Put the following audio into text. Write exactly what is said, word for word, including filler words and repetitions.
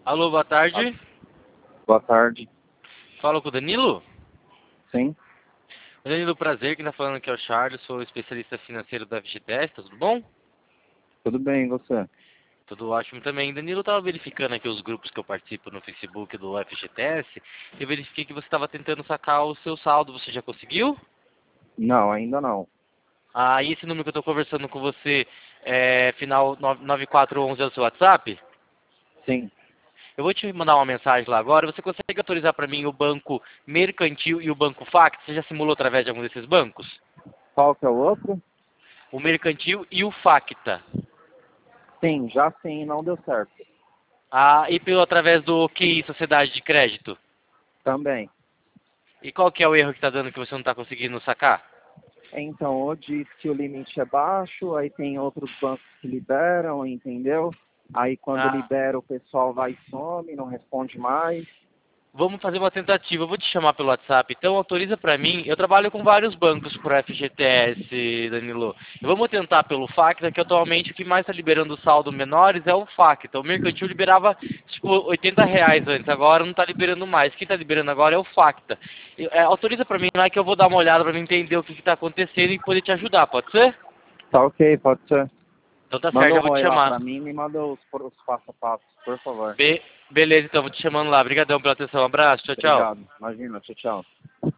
Alô, boa tarde. Boa tarde. Fala com o Danilo? Sim, Danilo, prazer, quem tá falando aqui é o Charles, sou especialista financeiro da F G T S, tá tudo bom? tudo bem, e você? Tudo ótimo também. Danilo, eu tava verificando aqui os grupos que eu participo no Facebook do F G T S e eu verifiquei que você estava tentando sacar o seu saldo, você já conseguiu? Não, ainda não. Ah, e esse número que eu tô conversando com você, é, final nove quatro um um é o seu WhatsApp? Sim. Eu vou te mandar uma mensagem lá agora. Você consegue autorizar para mim o banco Mercantil e o banco Fact? Você já simulou através de algum desses bancos? Qual que é o outro? O Mercantil e o Facta. Sim, já sim, não deu certo. Ah, e pelo através do Q I, Sociedade de Crédito. Também. E qual que é o erro que está dando que você não está conseguindo sacar? Então, ou diz que o limite é baixo, aí tem outros bancos que liberam, entendeu? Aí quando Ah, libera o pessoal vai e some, não responde mais. vamos fazer uma tentativa. Eu vou te chamar pelo WhatsApp. Então autoriza para mim. Eu trabalho com vários bancos por F G T S, Danilo. Vamos tentar pelo Facta, que atualmente o que mais está liberando saldo menores é o Facta. O Mercantil liberava tipo oitenta reais antes, agora não está liberando mais. Quem está liberando agora é o Facta. Eu- é, autoriza para mim lá que eu vou dar uma olhada para entender o que está acontecendo e poder te ajudar, pode ser? Tá ok, pode ser. Então tá certo, Manda eu um vou te oi lá chamar. pra mim e me manda os, os passo a passo, por favor. Be- beleza, então, vou te chamando lá. Obrigadão pela atenção. Um abraço, tchau, tchau. Obrigado. Imagina, tchau, tchau.